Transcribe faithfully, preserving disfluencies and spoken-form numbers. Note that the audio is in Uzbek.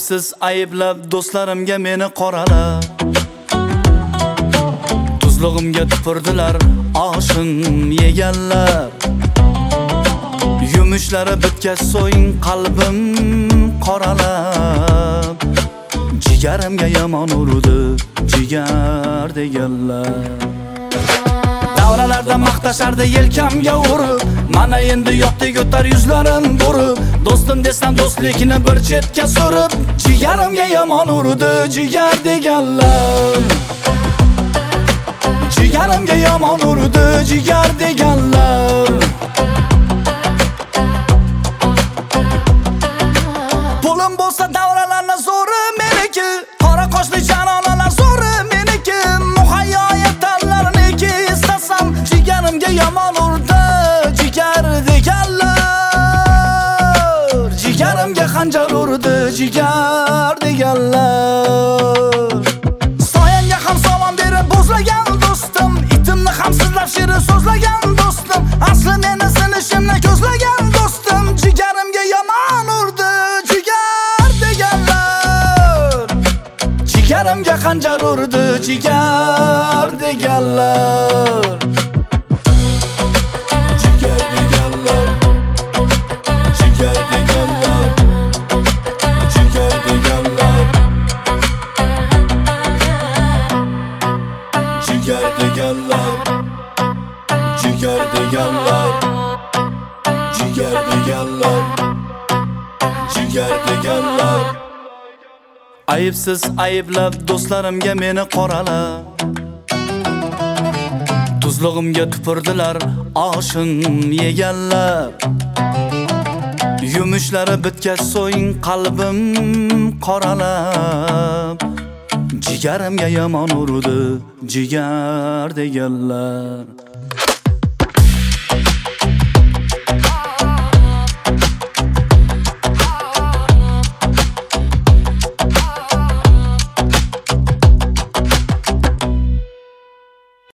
Ayıpsiz ayıplab do'stlarimga meni qoralab, tuzlig'imga tupurdilar oshim yeganlar. Yumushlari bitgach so'ng qalbim qoralab, jigarimga yomon urdi jigar deganlar. Davralarda maqtashardi yelkamga urib, mana endi yo'qdek o'tar yuzlarim burib. Do'stim desam do'stlikni bir chetga surib, jigarimga yomon urdi jigar deganlar. Jigarimga yomon urdi jigar deganlar. Pulim bo'lsa davralarni zo'ri meniki, qora qoshli janonalar zo'ri meniki. Muhayyo etallarniki istasam jigarimga yomon urdi jigar deganlar. Jigarimga xanjar urdi jigar deganlar. Soyanga ham salom berib bo'zlagan do'stim, itimni ham sizlab shirin so'zlagan do'stim, asli meni sinishimni ko'zlagan do'stim, jigarimga yomon urdi jigar deganlar. Jigarimga xanjar urdi jigar deganlar. Jigar deganlar. Jigar deganlar. Jigar deganlar. Jigar deganlar. Jigar deganlar. Jigar deganlar. Jigar deganlar. Ayıpsiz ayıplab do'stlarimga meni qoralab, tuzlig'imga tupurdilar oshim yeganlar. Yumushlari bitgach so'ng qalbim qoralab, jigarimga yomon urdi jigar deganlar.